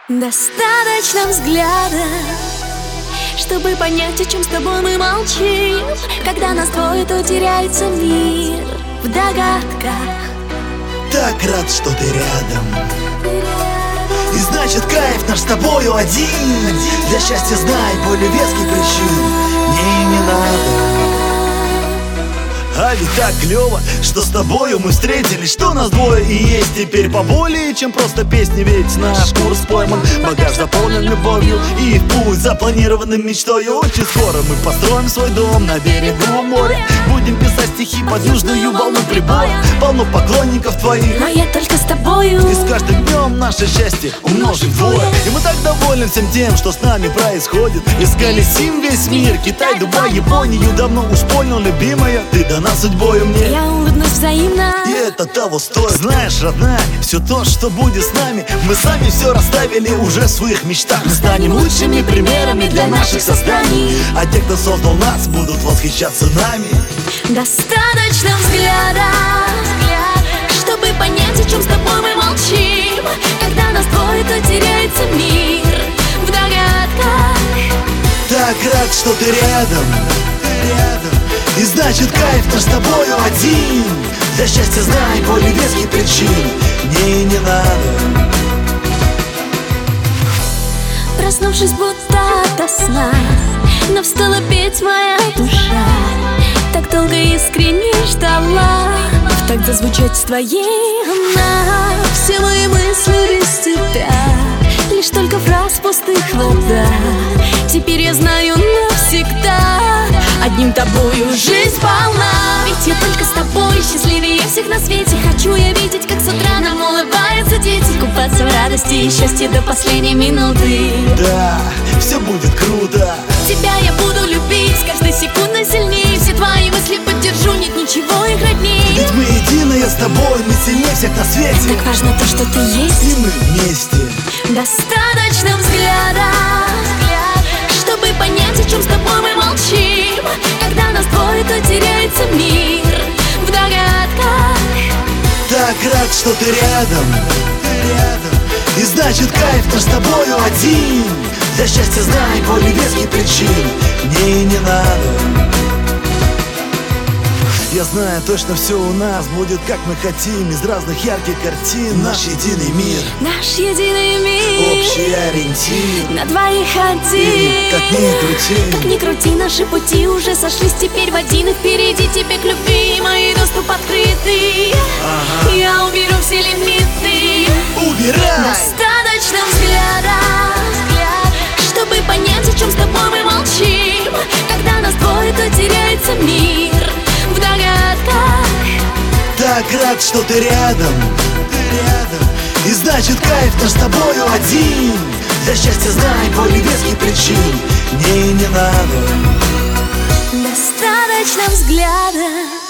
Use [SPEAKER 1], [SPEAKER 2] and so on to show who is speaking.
[SPEAKER 1] Достаточно взгляда, чтобы понять, о чем с тобой мы молчим. Когда нас двое, то теряется мир в догадках.
[SPEAKER 2] Так рад, что ты рядом. И значит, кайф наш с тобою один. Для счастья знай более веских причин мне не надо. А ведь так клево, что с тобою мы встретились, что нас двое и есть теперь поболее, чем просто песни. Ведь наш курс пойман, багаж заполнен любовью и в путь запланированным мечтой. Очень скоро мы построим свой дом на берегу моря. Будем писать стихи под южную волну прибоя. Полно поклонников твоих,
[SPEAKER 1] но я только с тобою.
[SPEAKER 2] И с каждым днем наше счастье умножим вдвое. И мы так довольны всем тем, что с нами происходит. Исколесим весь мир, Китай, Дубай, Японию. Давно уж понял, любимая, ты дана судьбою мне.
[SPEAKER 1] Я улыбнусь взаимно,
[SPEAKER 2] и это того стоит. Знаешь, родная, все то, что будет с нами, мы сами все расставили уже в своих мечтах. Мы станем лучшими примерами для наших созданий, а те, кто создал нас, будут восхищаться нами.
[SPEAKER 1] Достаточно взгляда, чтобы понять, о чем с тобой мы молчим. Когда нас двое, то теряется мир в догадках.
[SPEAKER 2] Так рад, что ты рядом. И значит, кайф наш с тобою один. Для счастья знай более веских причин мне не надо.
[SPEAKER 1] Проснувшись будто ото сна, но встала петь моя душа. Так долго искренне ждала в такт зазвучать с твоей она. Все мои мысли без тебя, лишь только фраз пустых вода. Теперь я знаю навсегда, одним тобою жизнь полна. Ведь я только с тобой счастливее всех на свете. Хочу я видеть, как с утра нам улыбаются дети. Купаться в радости и счастье до последней минуты.
[SPEAKER 2] Да, все будет круто.
[SPEAKER 1] Тебя я буду любить с каждой секундой сильнее. Все твои мысли поддержу, нет ничего их роднее.
[SPEAKER 2] Ведь мы единые с тобой, мы сильнее всех на свете.
[SPEAKER 1] Так важно то, что ты есть,
[SPEAKER 2] и мы вместе.
[SPEAKER 1] Достаточно взгляда, чтобы понять, о чем с тобой мы молчим. Когда нас двое, то теряется мир в догадках.
[SPEAKER 2] Так рад, что ты рядом. И значит, кайф наш с тобою один. Для счастья знай более веских причин мне не надо. Я знаю, точно все у нас будет, как мы хотим. Из разных ярких картин наш единый мир.
[SPEAKER 1] Наш единый мир,
[SPEAKER 2] общий ориентир
[SPEAKER 1] на двоих один.
[SPEAKER 2] Как ни крути,
[SPEAKER 1] как ни крути, наши пути уже сошлись теперь в один. И впереди тебе к любви мой доступ открытый. Я уберу все лимиты.
[SPEAKER 2] Убирай!
[SPEAKER 1] Достаточно взгляда, чтобы понять, о чем с тобой мы молчим. Когда нас двое, то теряется мир в догадках.
[SPEAKER 2] Так рад, что ты рядом. И значит, кайф наш с тобою один. Для счастья знай более веских причин мне не надо.
[SPEAKER 1] Достаточно взгляда,